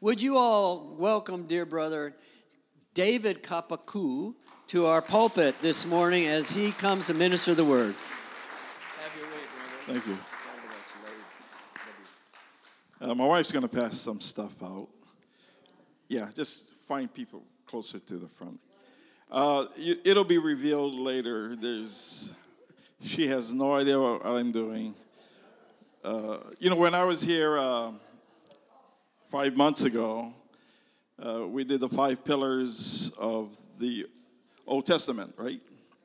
Would you all welcome, dear brother, David Kapaku to our pulpit this morning as he comes to minister the word. Have your way, brother. Thank you. My wife's going to pass some stuff out. Yeah, just find people closer to the front. It'll be revealed later. She has no idea what I'm doing. When I was here 5 months ago, we did the 5 pillars of the Old Testament, right?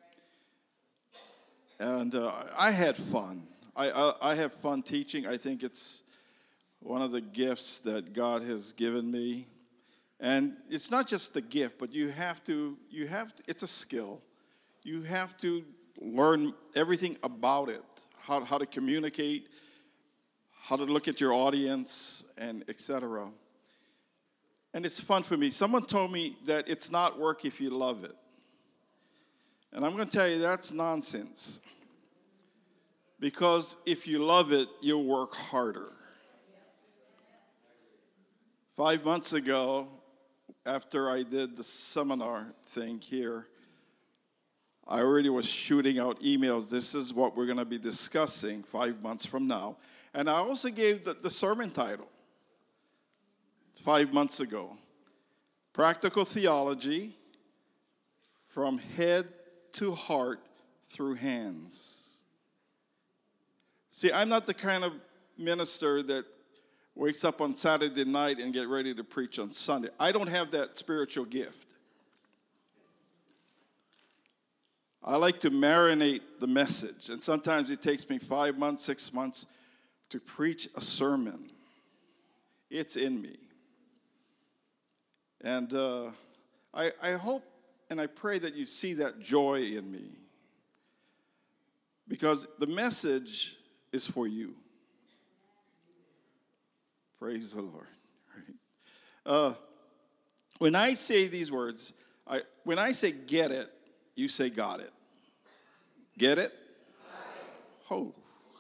And I had fun. I have fun teaching. I think it's one of the gifts that God has given me. And it's not just the gift, but you have to, it's a skill. You have to learn everything about it, how to communicate, how to look at your audience, and etc. And it's fun for me. Someone told me that it's not work if you love it. And I'm going to tell you that's nonsense. Because if you love it, you'll work harder. 5 months ago, after I did the seminar thing here, I already was shooting out emails. This is what we're going to be discussing 5 months from now. And I also gave the sermon title 5 months ago. Practical Theology from Head to Heart Through Hands. See, I'm not the kind of minister that wakes up on Saturday night and get ready to preach on Sunday. I don't have that spiritual gift. I like to marinate the message, and sometimes it takes me 5 months, 6 months to preach a sermon. It's in me. And I hope and I pray that you see that joy in me, because the message is for you. Praise the Lord. Right. When I say these words, when I say get it, you say got it. Get it? Oh.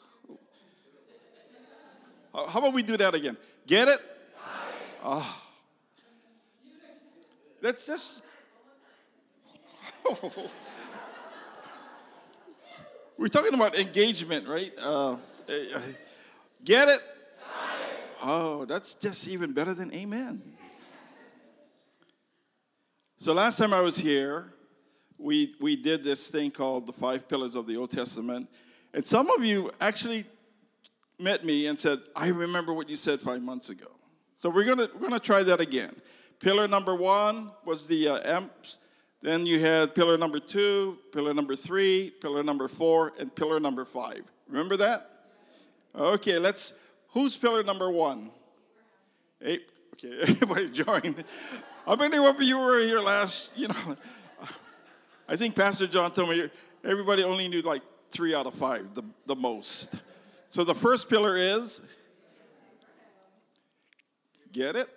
How about we do that again? Get it? Oh. That's just... Oh. We're talking about engagement, right? Get it? Oh, that's just even better than amen. So last time I was here, we did this thing called the 5 pillars of the Old Testament. And some of you actually met me and said, I remember what you said 5 months ago. So we're gonna try that again. Pillar number 1 was the M's. Then you had pillar number 2, pillar number 3, pillar number 4, and pillar number 5. Remember that? Okay, who's pillar number 1? 8. Okay, everybody joined. How many of you were here last, I think Pastor John told me everybody only knew like 3 out of 5, the most. So the first pillar is, get it?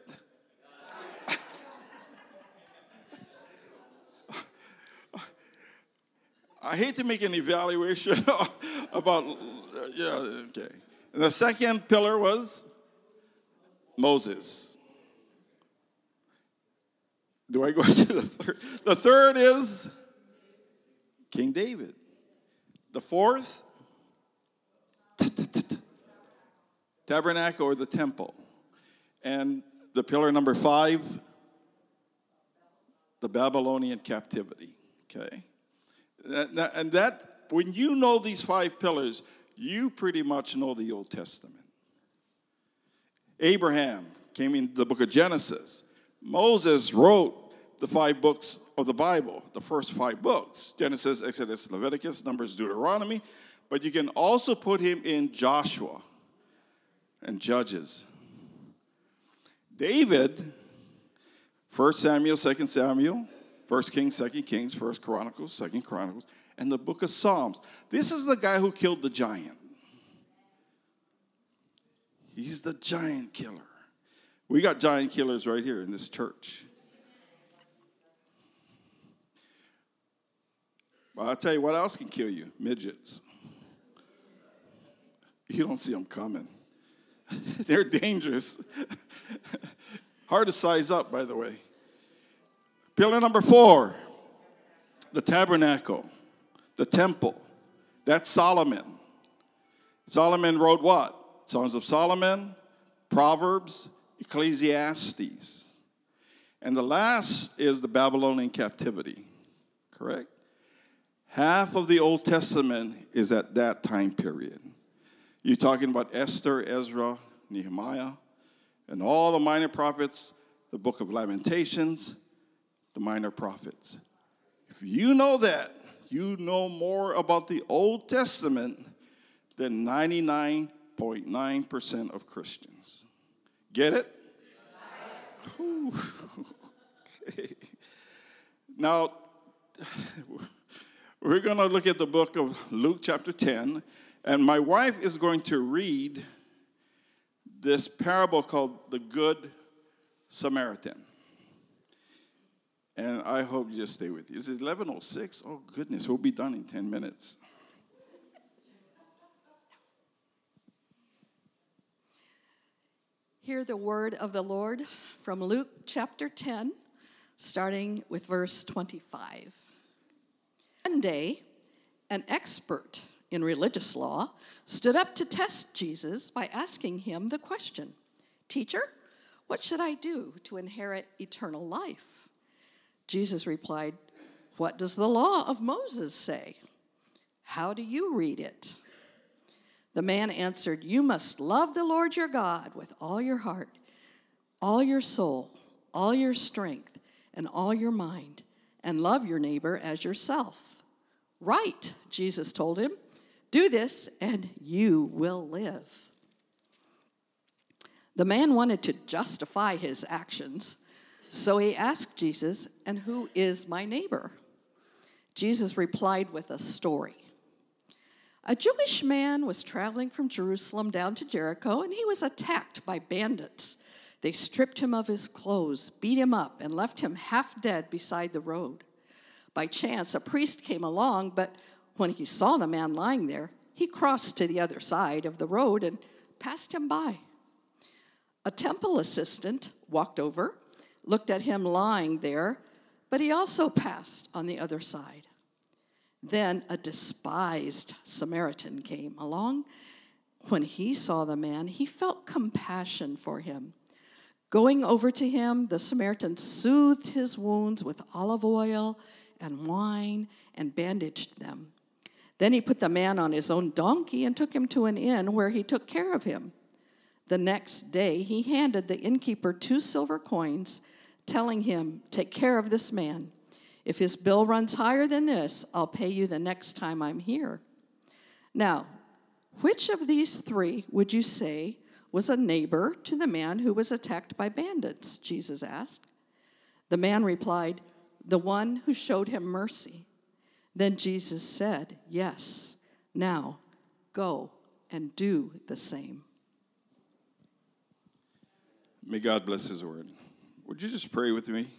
I hate to make an evaluation about, okay. And the second pillar was Moses. Do I go to the third? The third is King David. The fourth, tabernacle or the temple. And the pillar number 5, the Babylonian captivity. Okay? And that, when you know these 5 pillars, you pretty much know the Old Testament. Abraham came in the book of Genesis. Moses wrote the 5 books of the Bible, the first 5 books: Genesis, Exodus, Leviticus, Numbers, Deuteronomy. But you can also put him in Joshua and Judges. David, 1 Samuel, 2 Samuel, 1 Kings, 2 Kings, 1 Chronicles, 2 Chronicles, and the book of Psalms. This is the guy who killed the giant. He's the giant killer. We got giant killers right here in this church. But I'll tell you what else can kill you: midgets. You don't see them coming. They're dangerous. Hard to size up, by the way. Pillar number 4, the tabernacle, the temple. That's Solomon. Solomon wrote what? Songs of Solomon, Proverbs, Ecclesiastes. And the last is the Babylonian captivity, correct? Half of the Old Testament is at that time period. You're talking about Esther, Ezra, Nehemiah, and all the minor prophets, the book of Lamentations, the minor prophets. If you know that, you know more about the Old Testament than 99.9% of Christians. Get it? Okay. Now, we're going to look at the book of Luke chapter 10, and my wife is going to read this parable called the Good Samaritan. And I hope you just stay with you. Is it 11:06? Oh, goodness, we'll be done in 10 minutes. Hear the word of the Lord from Luke chapter 10, starting with verse 25. One day, an expert in religious law stood up to test Jesus by asking him the question, "Teacher, what should I do to inherit eternal life?" Jesus replied, "What does the law of Moses say? How do you read it?" The man answered, "You must love the Lord your God with all your heart, all your soul, all your strength, and all your mind, and love your neighbor as yourself." "Right," Jesus told him. "Do this and you will live." The man wanted to justify his actions, so he asked Jesus, "And who is my neighbor?" Jesus replied with a story. A Jewish man was traveling from Jerusalem down to Jericho, and he was attacked by bandits. They stripped him of his clothes, beat him up, and left him half dead beside the road. By chance, a priest came along, but when he saw the man lying there, he crossed to the other side of the road and passed him by. A temple assistant walked over, looked at him lying there, but he also passed on the other side. Then a despised Samaritan came along. When he saw the man, he felt compassion for him. Going over to him, the Samaritan soothed his wounds with olive oil and wine and bandaged them. Then he put the man on his own donkey and took him to an inn where he took care of him. The next day, he handed the innkeeper 2 silver coins, telling him, "Take care of this man. If his bill runs higher than this, I'll pay you the next time I'm here." Now, which of these 3 would you say was a neighbor to the man who was attacked by bandits? Jesus asked. The man replied, "The one who showed him mercy." Then Jesus said, "Yes, now go and do the same." May God bless his word. Would you just pray with me?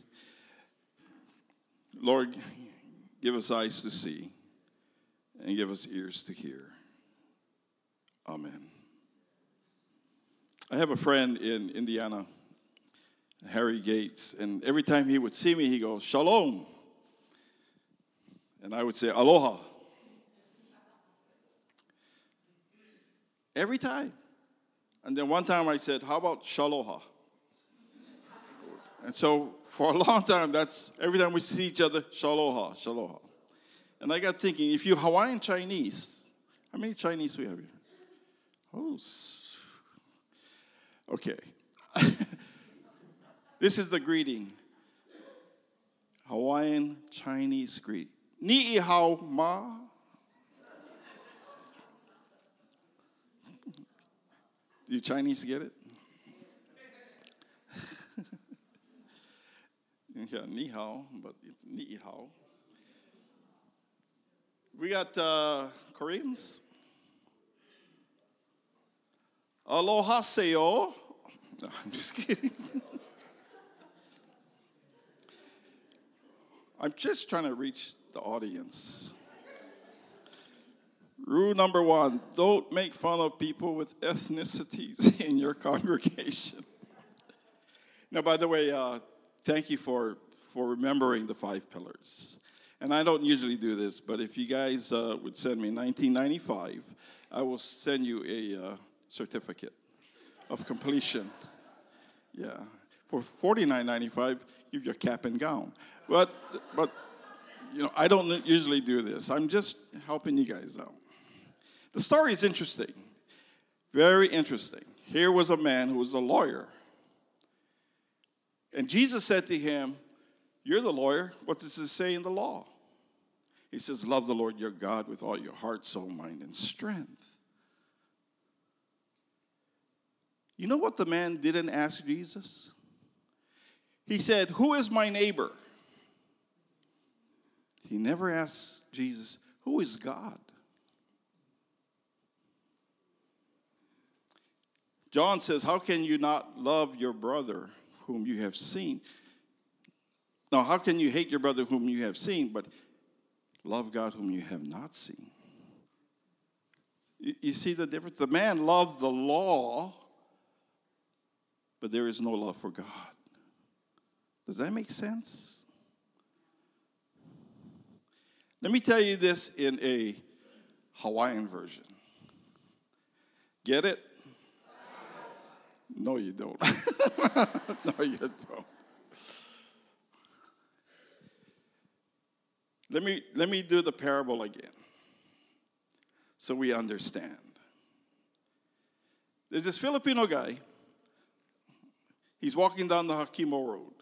Lord, give us eyes to see and give us ears to hear. Amen. I have a friend in Indiana, Harry Gates, and every time he would see me, he goes, "Shalom." And I would say, "Aloha." Every time. And then one time I said, "How about Shaloha?" And so for a long time, that's every time we see each other, "Shaloha, Shaloha." And I got thinking, if you're Hawaiian Chinese, how many Chinese we have here? Oh, okay. This is the greeting. Hawaiian Chinese greeting. Ni'i hao ma. Do you Chinese get it? Yeah, ni hao, but it's ni'i hao. We got Koreans. Aloha seo. No, I'm just kidding. I'm just trying to reach the audience. Rule number 1, don't make fun of people with ethnicities in your congregation. Now, by the way, thank you for remembering the 5 pillars. And I don't usually do this, but if you guys would send me $19.95, I will send you a certificate of completion. Yeah. For $49.95, give you a cap and gown. But I don't usually do this. I'm just helping you guys out. The story is interesting. Very interesting. Here was a man who was a lawyer. And Jesus said to him, "You're the lawyer. What does it say in the law?" He says, "Love the Lord your God with all your heart, soul, mind, and strength." You know what the man didn't ask Jesus? He said, "Who is my neighbor?" He never asked Jesus, "Who is God?" John says, "How can you not love your brother whom you have seen?" Now, how can you hate your brother whom you have seen, but love God whom you have not seen? You see the difference? The man loved the law, but there is no love for God. Does that make sense? Let me tell you this in a Hawaiian version. Get it? No, you don't. No, you don't. Let me do the parable again so we understand. There's this Filipino guy. He's walking down the Hakimo Road.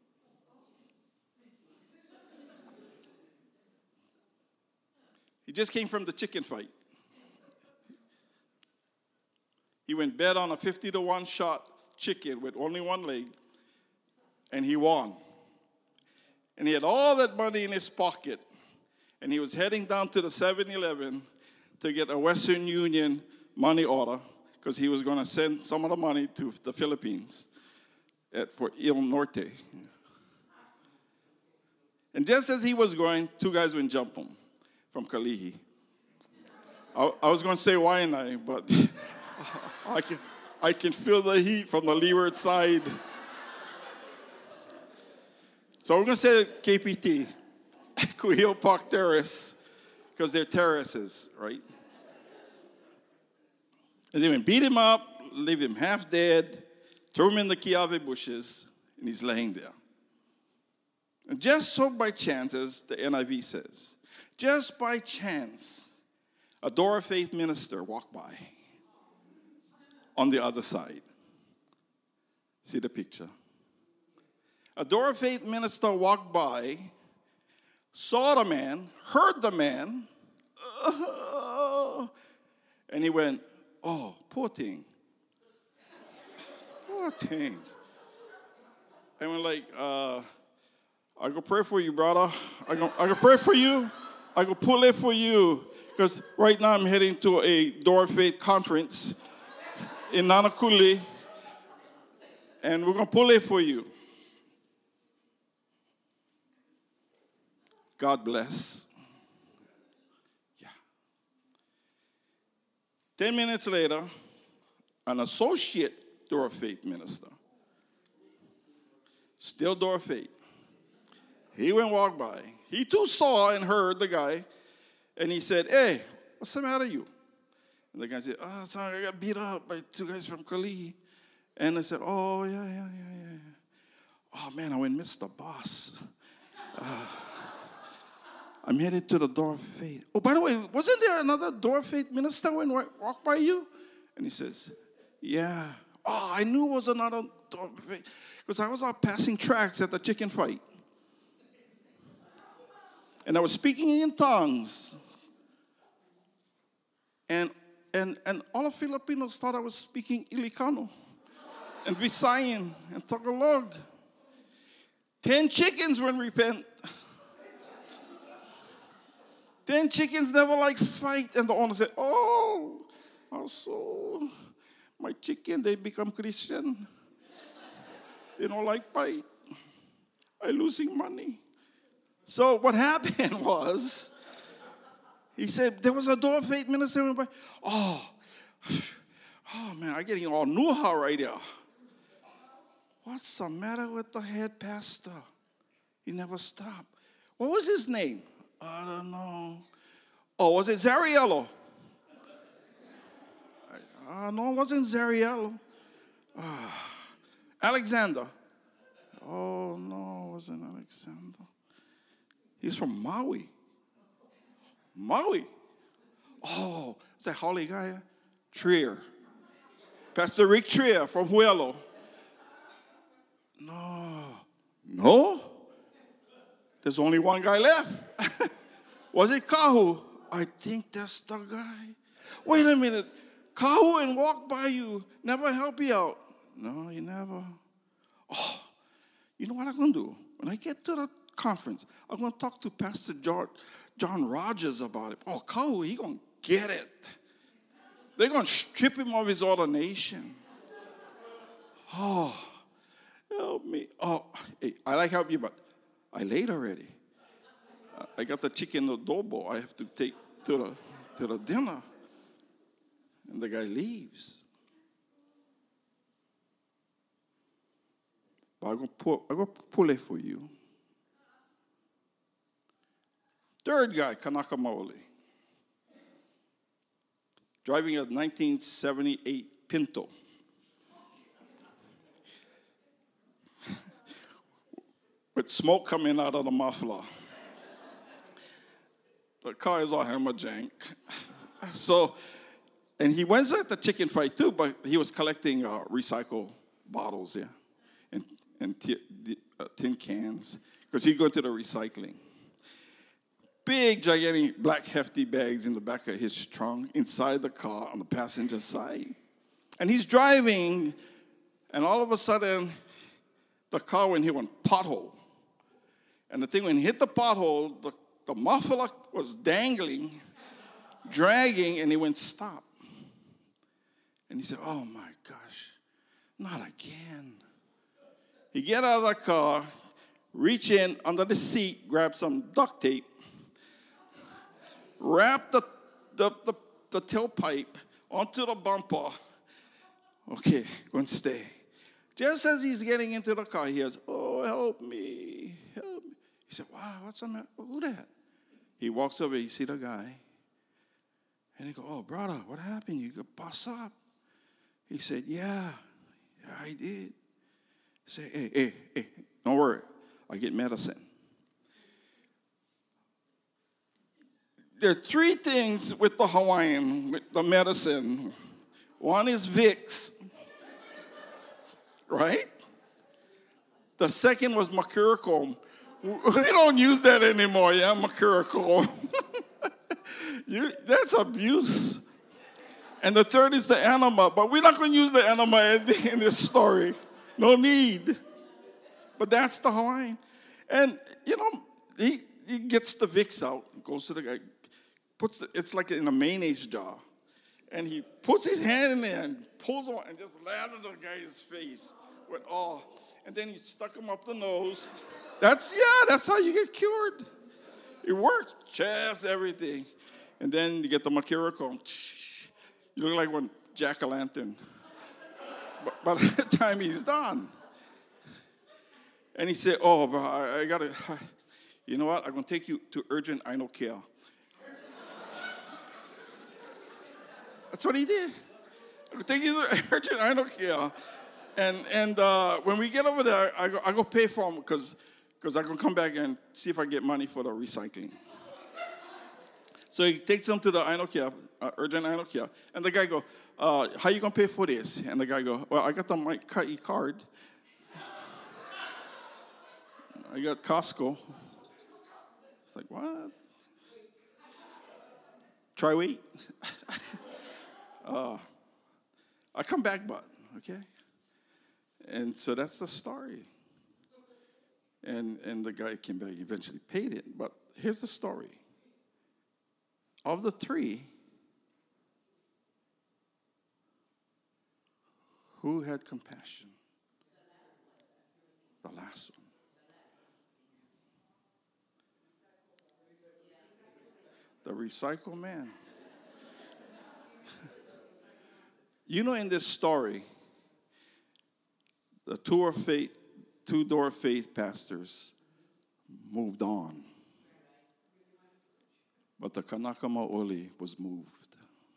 He just came from the chicken fight. He went bet on a 50-1 shot chicken with only one leg, and he won. And he had all that money in his pocket, and he was heading down to the 7-Eleven to get a Western Union money order because he was going to send some of the money to the Philippines for Il Norte. And just as he was going, 2 guys went jump him from Kalihi. I was going to say Waianae, but I can feel the heat from the leeward side. So we're going to say KPT, Kuhio Park Terrace, because they're terraces, right? And they went beat him up, leave him half dead, throw him in the kiawe bushes, and he's laying there. And just so by chance, as the NIV says, just by chance, a Door of Faith minister walked by on the other side. See the picture? A Door of Faith minister walked by, saw the man, heard the man, and he went, "Oh, poor thing. Poor thing." And we're like, I go pray for you, brother. I go pray for you. I go pull it for you. Because right now I'm heading to a Door of Faith conference in Nanakuli. And we're going to pull it for you. God bless. Yeah. 10 minutes later, an associate Door of Faith minister, still Door of Faith, he went walk by. He too saw and heard the guy, and he said, "Hey, what's the matter with you?" And the guy said, "Oh, sorry, I got beat up by 2 guys from Kalihi." And I said, "Oh, yeah. Oh, man, I went missed the boss. I'm headed to the Door of Faith. Oh, by the way, wasn't there another Door of Faith minister when I walked by you?" And he says, "Yeah. Oh, I knew it was another Door of Faith because I was out passing tracts at the chicken fight. And I was speaking in tongues. And all of Filipinos thought I was speaking Ilocano and Visayan and Tagalog. 10 chickens wouldn't repent. 10 chickens never like fight." And the owner said, "Oh, also, my chicken, they become Christian. They don't like fight. I'm losing money." So what happened was, he said, there was a Door of Faith minister. Oh, man, I'm getting all nuha right here. what's the matter with the head pastor? He never stopped. What was his name? I don't know. Oh, was it Zariello? No, it wasn't Zariello. Alexander. Oh, no, it wasn't Alexander. He's from Maui. Maui. Oh, is that Holly guy? Trier. Pastor Rick Trier from Huelo. No. There's only one guy left. Was it Kahu? I think that's the guy. Wait a minute. Kahu and walk by you. Never help you out. No, he never. Oh, you know what I'm going to do? When I get to the conference, I'm going to talk to Pastor John Rogers about it. Oh, Kahu, he going to get it. They're going to strip him of his ordination. Oh, help me. Oh, hey, I like help you, but I late already. I got the chicken adobo I have to take to the dinner. And the guy leaves. But I'm going to pull it for you. Third guy, Kanaka Maoli. Driving a 1978 Pinto. With smoke coming out of the muffler. The car is all hammer-jank. So, and he went at the chicken fight too, but he was collecting recycled bottles, and tin cans, because he'd go to the recycling. Big, gigantic, black, hefty bags in the back of his trunk, inside the car, on the passenger side. And he's driving, and all of a sudden, the car went hit one pothole. And the thing, when it hit the pothole, the muffler was dangling, dragging, and he went stop. And he said, oh my gosh, not again. He get out of the car, reach in under the seat, grab some duct tape, wrap the tailpipe onto the bumper. Okay, going to stay. Just as he's getting into the car, he hears, oh, help me, help me. He said, wow, what's the matter? Who that? He walks over, you see the guy. And he goes, oh, brother, what happened? You got bust up. He said, yeah, I did. He said, hey, don't worry. I get medicine. There are three things with the Hawaiian, with the medicine. One is Vicks, right? The second was Mercurochrome. We don't use that anymore, yeah, Mercurochrome. That's abuse. And the third is the enema, but we're not going to use the enema in this story. No need. But that's the Hawaiian. And, he gets the Vicks out, goes to the guy, it's like in a mayonnaise jar. And he puts his hand in there and pulls on and just lathers the guy's face with all. And then he stuck him up the nose. That's how you get cured. It works. Chest, everything. And then you get the Mercurochrome. You look like one jack-o'-lantern. But by the time he's done. And he said, oh, bro, I got to, you know what? I'm going to take you to urgent I know care. That's what he did. I'm going to take you to urgent I know care. And when we get over there, I go pay for him because I'm going to come back and see if I get money for the recycling. So he takes him to the INOCare, urgent INOCare. And the guy go, how you going to pay for this? And the guy go, well, I got the Mike Kai card. I got Costco. It's like, what? Try wait. I come back, but, okay? And so that's the story. And the guy came back, eventually paid it. But here's the story. Of the three, who had compassion? The last one. The recycle man. In this story, The two-door faith pastors moved on. But the Kanaka Maoli was moved.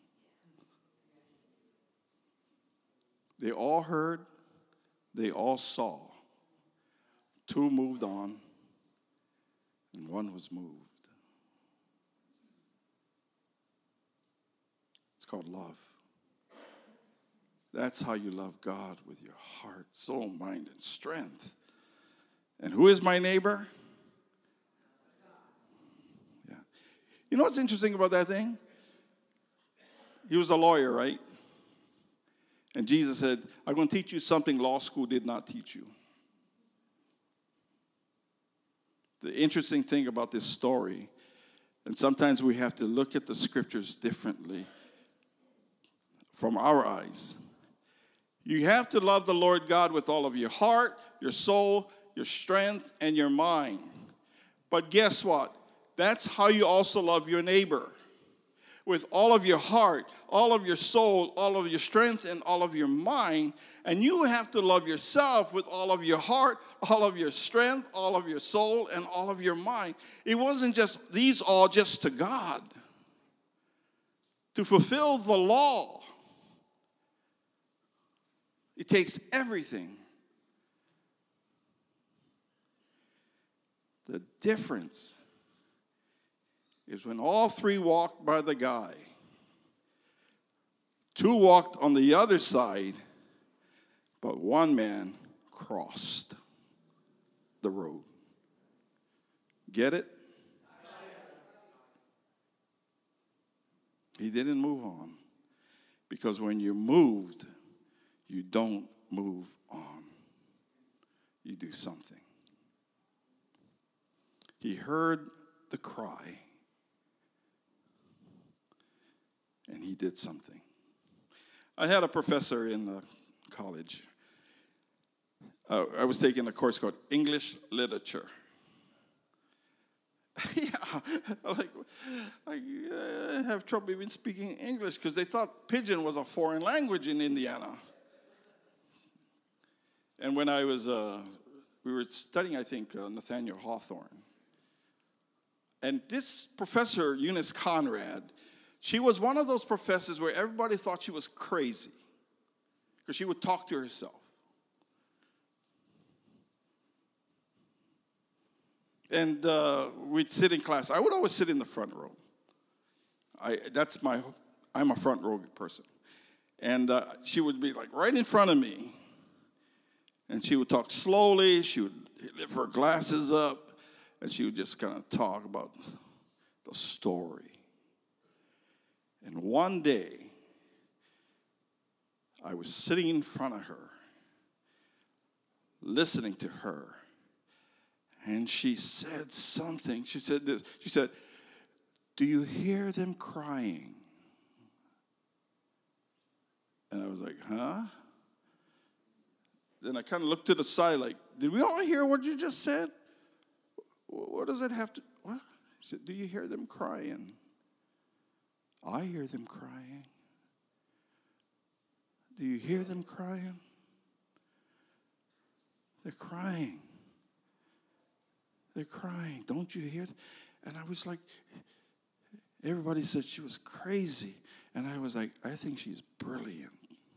They all heard, they all saw. Two moved on, and one was moved. It's called love. That's how you love God, with your heart, soul, mind, and strength. And who is my neighbor? Yeah. You know what's interesting about that thing? He was a lawyer, right? And Jesus said, I'm going to teach you something law school did not teach you. The interesting thing about this story, and sometimes we have to look at the scriptures differently from our eyes. You have to love the Lord God with all of your heart, your soul, your strength, and your mind. But guess what? That's how you also love your neighbor. With all of your heart, all of your soul, all of your strength, and all of your mind. And you have to love yourself with all of your heart, all of your strength, all of your soul, and all of your mind. It wasn't just these all just to God. To fulfill the law, it takes everything. The difference is when all three walked by the guy, two walked on the other side, but one man crossed the road. Get it? He didn't move on. Because when you're moved, you don't move on. You do something. He heard the cry, and he did something. I had a professor in college. I was taking a course called English Literature. Yeah, I have trouble even speaking English because they thought Pidgin was a foreign language in Indiana. And when I was, we were studying, I think, Nathaniel Hawthorne. And this professor, Eunice Conrad, she was one of those professors where everybody thought she was crazy because she would talk to herself. And we'd sit in class. I would always sit in the front row. I'm a front row person. And she would be like right in front of me. And she would talk slowly. She would lift her glasses up. And she would just kind of talk about the story. And one day, I was sitting in front of her, listening to her. And she said something. She said this. She said, "Do you hear them crying?" And I was like, huh? Then I kind of looked to the side like, did we all hear what you just said? What does it have to, what? She said, "Do you hear them crying?" I hear them crying. Do you hear them crying? They're crying. They're crying. Don't you hear them? And I was like, everybody said she was crazy. And I was like, I think she's brilliant.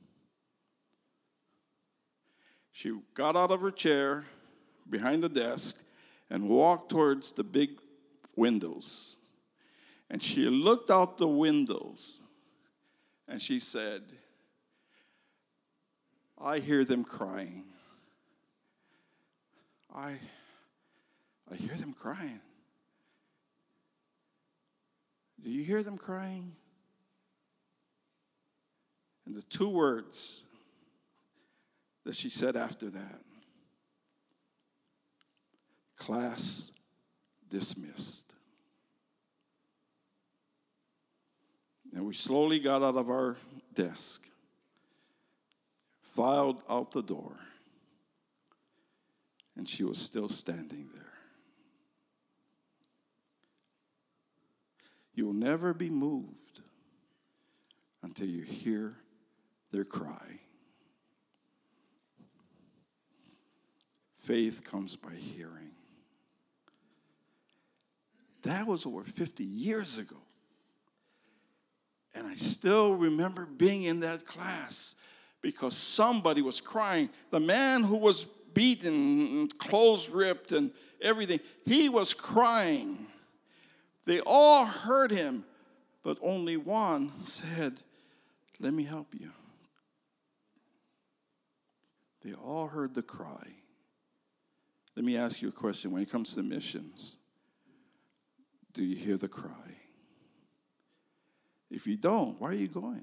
She got out of her chair behind the desk and walked towards the big windows. And she looked out the windows and she said, "I hear them crying. I hear them crying. Do you hear them crying?" And the two words that she said after that, "Class dismissed." And we slowly got out of our desk, filed out the door, and she was still standing there. You'll never be moved until you hear their cry. faith comes by hearing. That was over 50 years ago. And I still remember being in that class because somebody was crying. The man who was beaten, clothes ripped and everything, he was crying. They all heard him, but only one said, "Let me help you." They all heard the cry. Let me ask you a question. When it comes to missions, do you hear the cry? If you don't, why are you going?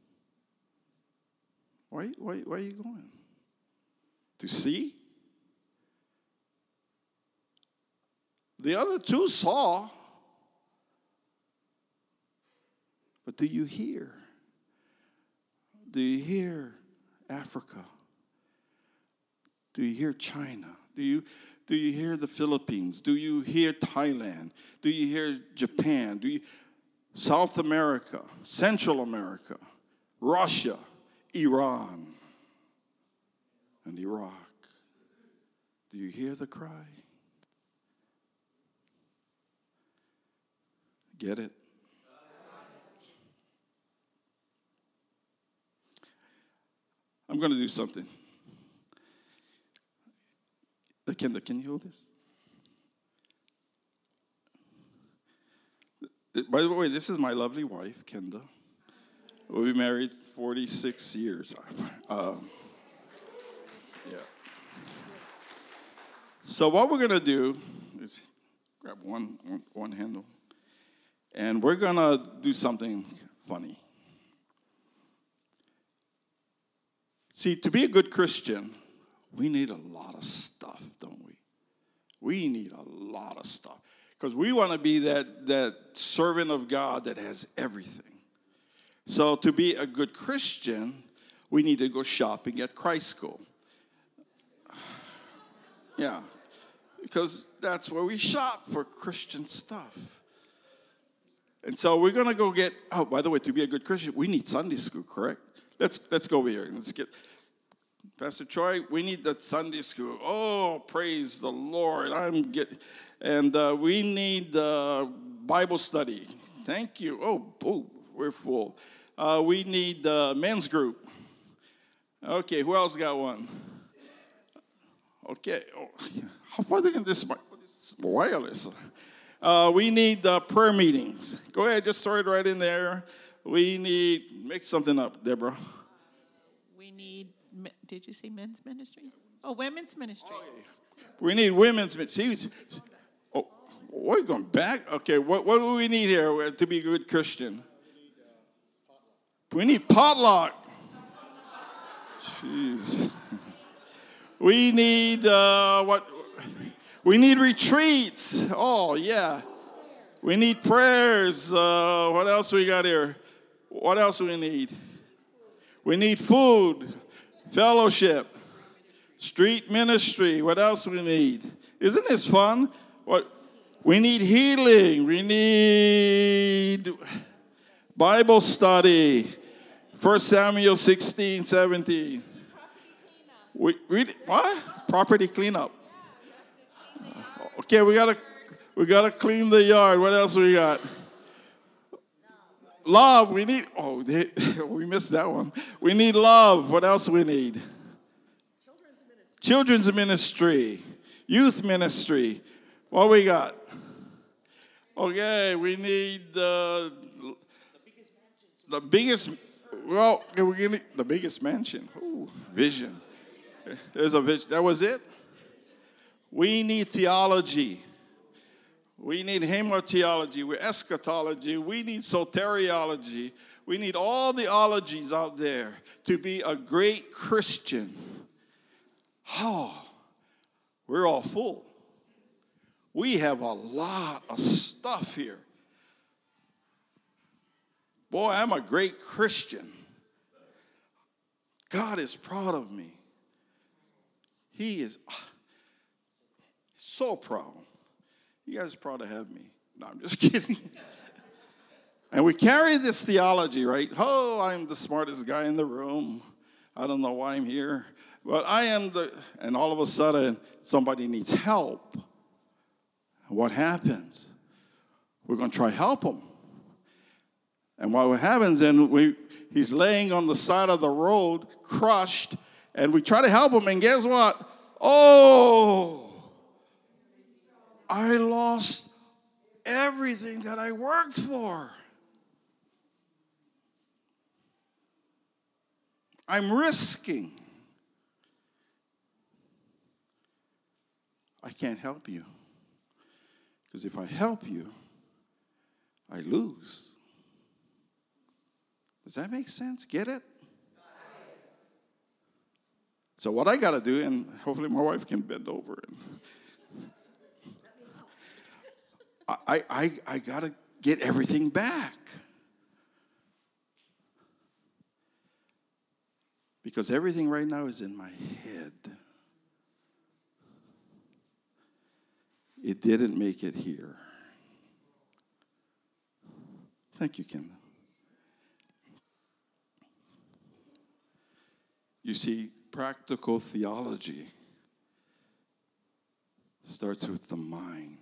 Why are you going? To see? The other two saw. But do you hear? Do you hear Africa? Do you hear China? Do you hear the Philippines? Do you hear Thailand? Do you hear Japan? Do you South America, Central America, Russia, Iran, and Iraq? Do you hear the cry? Get it? I'm going to do something. Kenda, can you hold this? By the way, this is my lovely wife, Kenda. We've been married 46 years. Yeah. So what we're going to do is grab one handle, and we're going to do something funny. See, to be a good Christian, we need a lot of stuff, don't we? We need a lot of stuff. Because we want to be that servant of God that has everything. So to be a good Christian, we need to go shopping at Christ School. Yeah, because that's where we shop for Christian stuff. And so we're going to go get, oh, by the way, to be a good Christian, we need Sunday school, correct? Let's go over here. Let's get, Pastor Troy, we need that Sunday school. Oh, praise the Lord. And we need Bible study. Thank you. Oh, we're full. We need men's group. Okay, who else got one? Okay. Oh, how far can this wireless? We need prayer meetings. Go ahead, just throw it right in there. We need, make something up, Deborah. We need, did you say men's ministry? Oh, women's ministry. Oh, yeah. We need women's ministry. Oh, we're going back? Okay, what do we need here to be a good Christian? We need potluck. Jeez. We need, we need retreats. Oh, yeah. We need prayers. What else we got here? What else do we need? We need food, fellowship, street ministry. What else do we need? Isn't this fun? What? We need healing. We need Bible study. 1 Samuel 16, 17. We what? Property cleanup. Okay, we gotta clean the yard. What else we got? Love. We need. Oh, we missed that one. We need love. What else do we need? Children's ministry. Youth ministry. What we got? Okay, we need the biggest. Well, we're getting the biggest mansion. Ooh, vision. There's a vision. That was it. We need theology. We need hamartiology. We're eschatology. We need soteriology. We need all the ologies out there to be a great Christian. Oh, we're all full. We have a lot of stuff here. Boy, I'm a great Christian. God is proud of me. He is so proud. You guys are proud to have me. No, I'm just kidding. And we carry this theology, right? Oh, I'm the smartest guy in the room. I don't know why I'm here. Well, and all of a sudden, somebody needs help. What happens? We're going to try to help him. And what happens then, he's laying on the side of the road, crushed, and we try to help him, and guess what? Oh, I lost everything that I worked for. I'm risking. I can't help you. Because if I help you, I lose. Does that make sense? Get it? So what I got to do, and hopefully my wife can bend over, and I got to get everything back. Because everything right now is in my head. It didn't make it here. Thank you, Ken. You see, practical theology starts with the mind.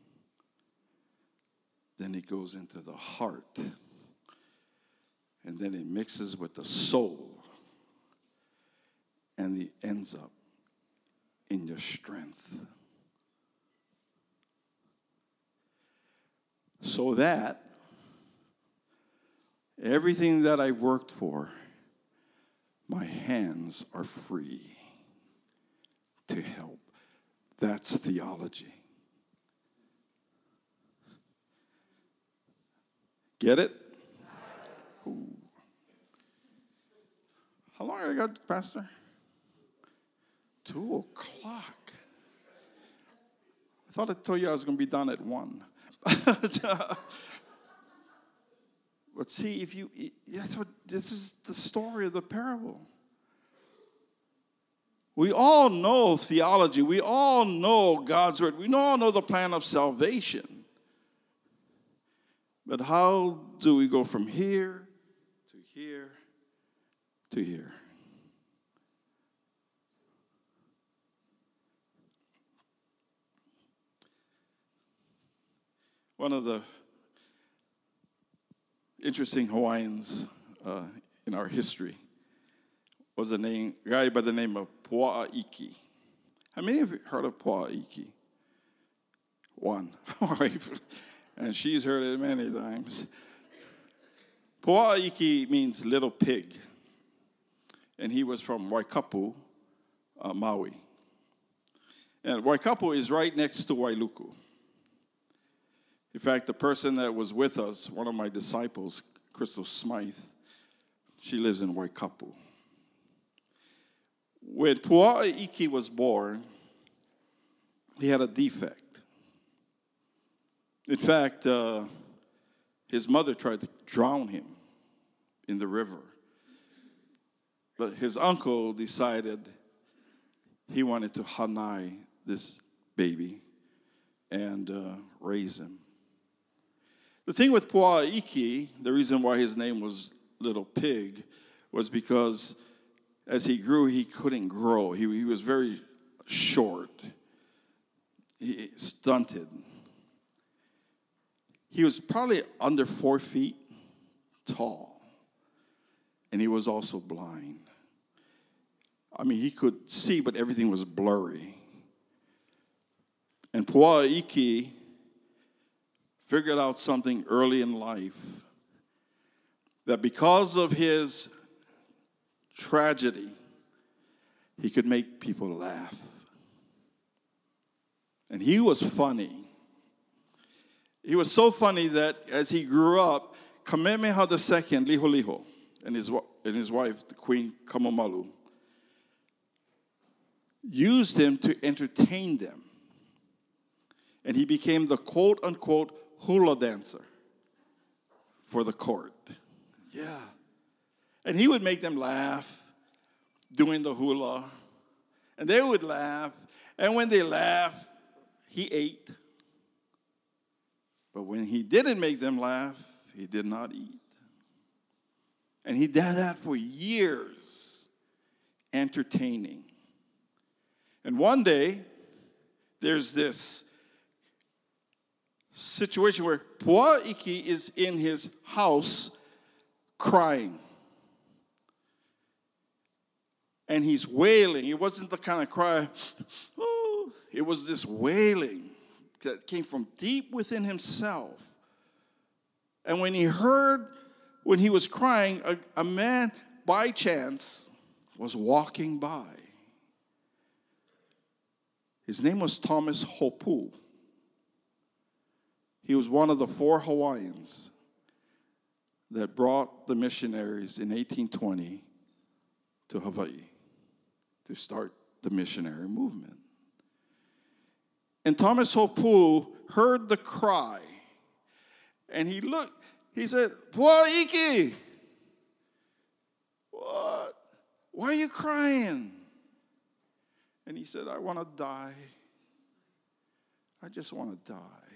Then it goes into the heart. And then it mixes with the soul. And it ends up in your strength. So that everything that I've worked for, my hands are free to help. That's theology. Get it? Ooh. How long I got, Pastor? 2 o'clock. I thought I told you I was going to be done at 1. But see, this is the story of the parable. We all know theology. We all know God's word. We all know the plan of salvation. But how do we go from here to here to here? One of the interesting Hawaiians in our history was a guy by the name of Pua'iki. How many of you heard of Pua'iki? One. And she's heard it many times. Pua'iki means little pig. And he was from Waikapu, Maui. And Waikapu is right next to Wailuku. In fact, the person that was with us, one of my disciples, Crystal Smythe, she lives in Waikapu. When Pua'iki was born, he had a defect. In fact, his mother tried to drown him in the river. But his uncle decided he wanted to hanai this baby and raise him. The thing with Pua'iki, the reason why his name was Little Pig, was because as he grew, he couldn't grow. He was very short. He stunted. He was probably under 4 feet tall. And he was also blind. I mean, he could see, but everything was blurry. And Pua'iki figured out something early in life, that because of his tragedy, he could make people laugh. And he was funny. He was so funny that as he grew up, Kamehameha II, Liholiho, and his wife, the Queen Kamamalu, used him to entertain them. And he became the quote-unquote hula dancer for the court. Yeah. And he would make them laugh doing the hula. And they would laugh. And when they laughed, he ate. But when he didn't make them laugh, he did not eat. And he did that for years, entertaining. And one day, there's this situation where Pu'a Iki is in his house crying. And he's wailing. It wasn't the kind of cry, oh, it was this wailing that came from deep within himself. And when he was crying, a man by chance was walking by. His name was Thomas Hopu. He was one of the 4 Hawaiians that brought the missionaries in 1820 to Hawaii to start the missionary movement. And Thomas Hopu heard the cry, and he looked, he said, Pu'a Iki, what? Why are you crying? And he said, I want to die. I just want to die.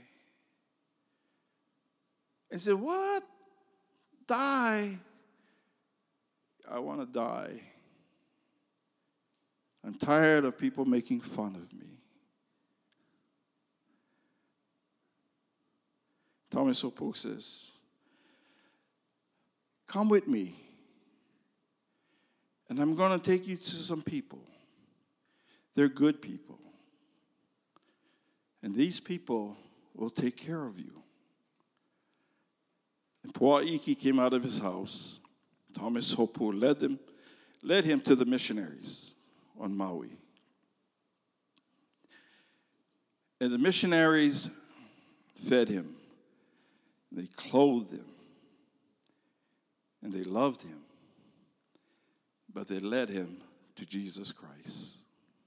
And he said, what? Die? I want to die. I'm tired of people making fun of me. Thomas Hopu says, come with me, and I'm going to take you to some people. They're good people. And these people will take care of you. And Pu'a Iki came out of his house. Thomas Hopu led him to the missionaries on Maui. And the missionaries fed him. They clothed him. And they loved him. But they led him to Jesus Christ.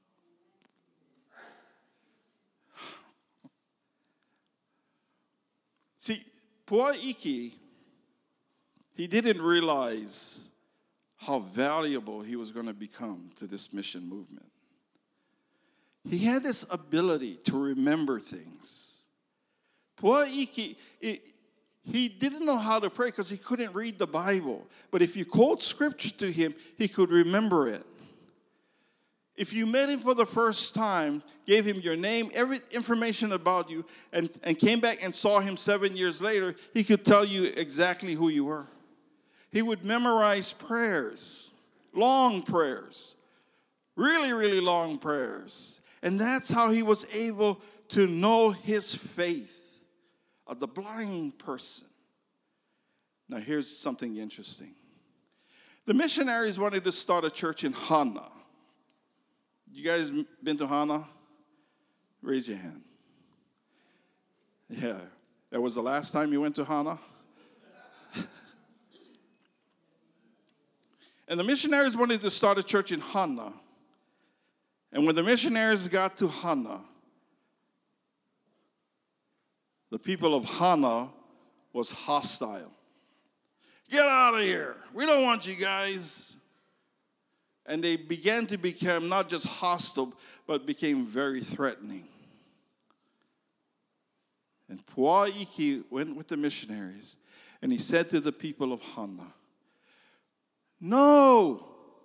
See, Pu'a Iki, he didn't realize how valuable he was going to become to this mission movement. He had this ability to remember things. Pu'a Iki, he didn't know how to pray because he couldn't read the Bible. But if you quote scripture to him, he could remember it. If you met him for the first time, gave him your name, every information about you, and came back and saw him 7 years later, he could tell you exactly who you were. He would memorize prayers, long prayers, really, really long prayers. And that's how he was able to know his faith of the blind person. Now, here's something interesting. The missionaries wanted to start a church in Hana. You guys been to Hana? Raise your hand. Yeah. That was the last time you went to Hana? And the missionaries wanted to start a church in Hana. And when the missionaries got to Hana, the people of Hana was hostile. Get out of here. We don't want you guys. And they began to become not just hostile, but became very threatening. And Pu'a Iki went with the missionaries, and he said to the people of Hana, no,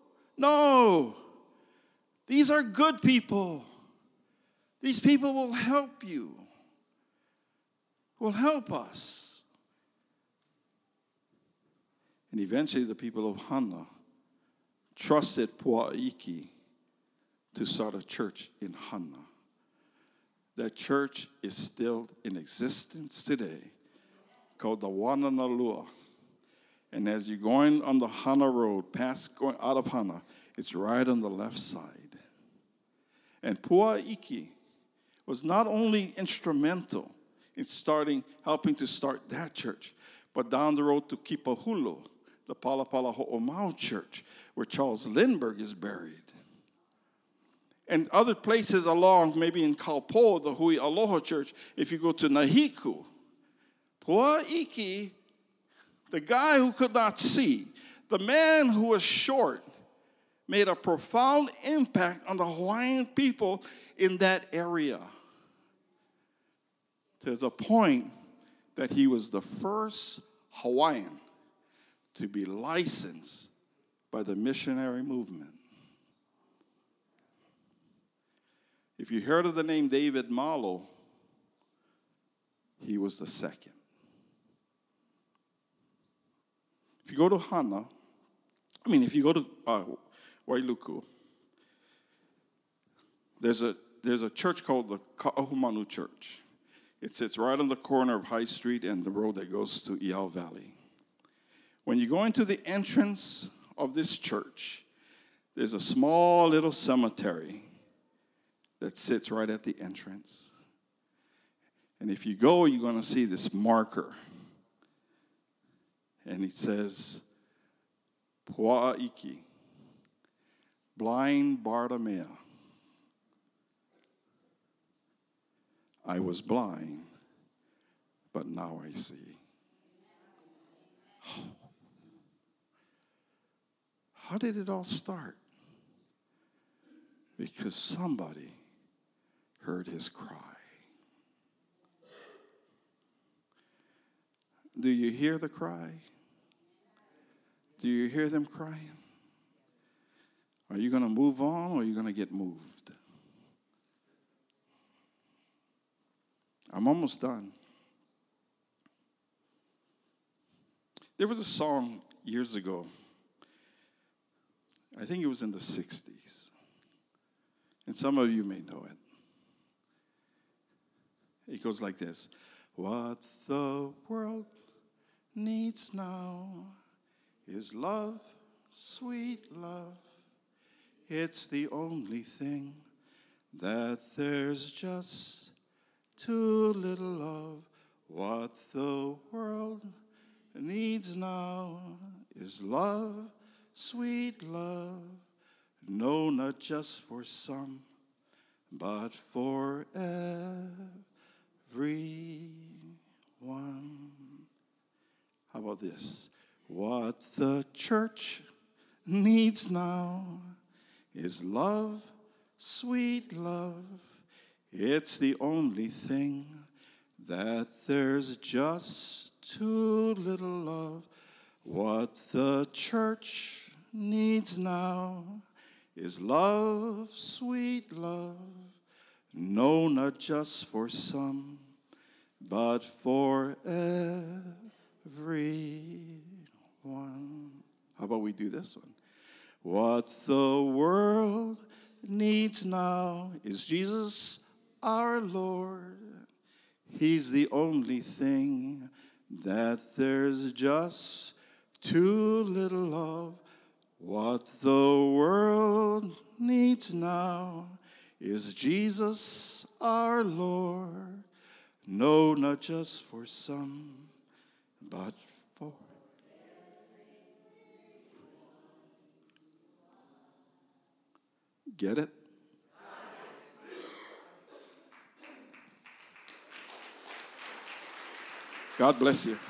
these are good people. These people will help you, will help us. And eventually the people of Hana trusted Pu'a Iki to start a church in Hana. That church is still in existence today, called the Wananalua. And as you're going on the Hana Road, going out of Hana, it's right on the left side. And Pu'a Iki was not only instrumental in helping to start that church, but down the road to Kipahulu, the Palapala Ho'omau church, where Charles Lindbergh is buried. And other places along, maybe in Kaupo, the Hui Aloha church, if you go to Nahiku, Pu'a Iki, the guy who could not see, the man who was short, made a profound impact on the Hawaiian people in that area, to the point that he was the first Hawaiian to be licensed by the missionary movement. If you heard of the name David Marlowe, he was the second. If you go to if you go to Wailuku, there's a church called the Ka'ahumanu Church. It sits right on the corner of High Street and the road that goes to Iao Valley. When you go into the entrance of this church, there's a small little cemetery that sits right at the entrance. And if you go, you're going to see this marker. And it says, Pua'iki, blind Bartimaeus. I was blind, but now I see. How did it all start? Because somebody heard his cry. Do you hear the cry? Do you hear them crying? Are you going to move on or are you going to get moved? I'm almost done. There was a song years ago. I think it was in the 60s. And some of you may know it. It goes like this. What the world needs now is love, sweet love. It's the only thing that there's just too little of. What the world needs now is love, sweet love. No, not just for some, but for everyone. How about this? What the church needs now is love, sweet love. It's the only thing that there's just too little of. What the church needs now is love, sweet love. No, not just for some, but for everyone. How about we do this one? What the world needs now is Jesus our Lord. He's the only thing that there's just too little of. What the world needs now is Jesus our Lord. No, not just for some, but for. Get it? God bless you.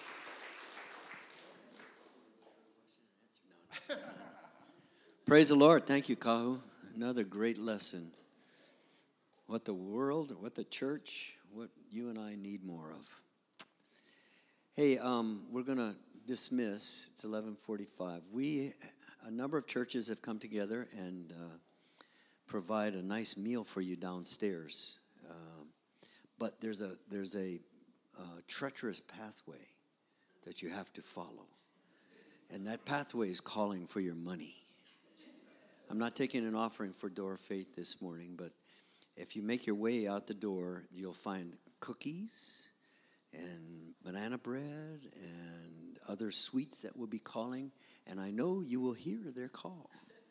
Praise the Lord. Thank you, Kahu. Another great lesson. What the world, what the church, what you and I need more of. Hey, we're going to dismiss. It's 11:45. A number of churches have come together and provide a nice meal for you downstairs. But there's a treacherous pathway that you have to follow. And that pathway is calling for your money. I'm not taking an offering for Door of Faith this morning, but if you make your way out the door, you'll find cookies and banana bread and other sweets that will be calling, and I know you will hear their call.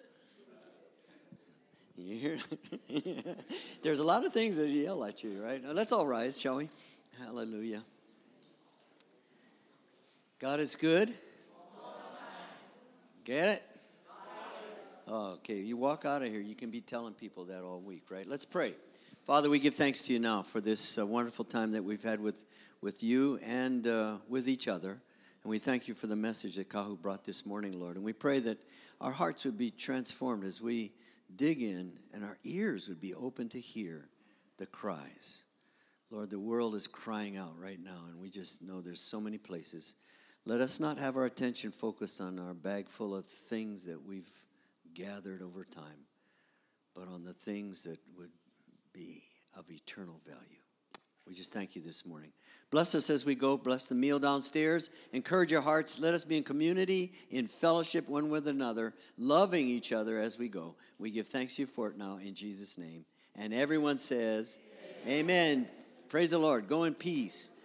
You hear? There's a lot of things that yell at you, right? Now, let's all rise, shall we? Hallelujah. God is good. Get it? Oh, okay, you walk out of here, you can be telling people that all week, right? Let's pray. Father, we give thanks to you now for this wonderful time that we've had with you and with each other. And we thank you for the message that Kahu brought this morning, Lord. And we pray that our hearts would be transformed as we dig in and our ears would be open to hear the cries. Lord, the world is crying out right now, and we just know there's so many places. Let us not have our attention focused on our bag full of things that we've gathered over time, but on the things that would be of eternal value. We just thank you this morning. Bless us as we go. Bless the meal downstairs. Encourage our hearts. Let us be in community, in fellowship one with another, loving each other as we go. We give thanks to you for it now in Jesus' name. And everyone says, Amen. Praise the Lord. Go in peace.